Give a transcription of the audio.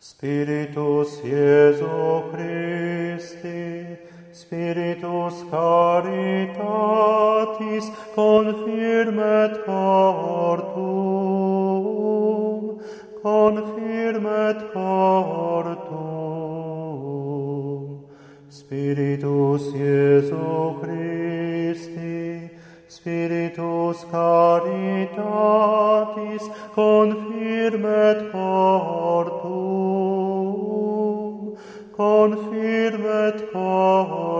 Spiritus Iesu Christi, Spiritus Caritatis, confirmet cor tuum, confirmet cor tuum. Spiritus Iesu Christi, Spiritus Caritatis, confirmet cor tuum, confirmet cor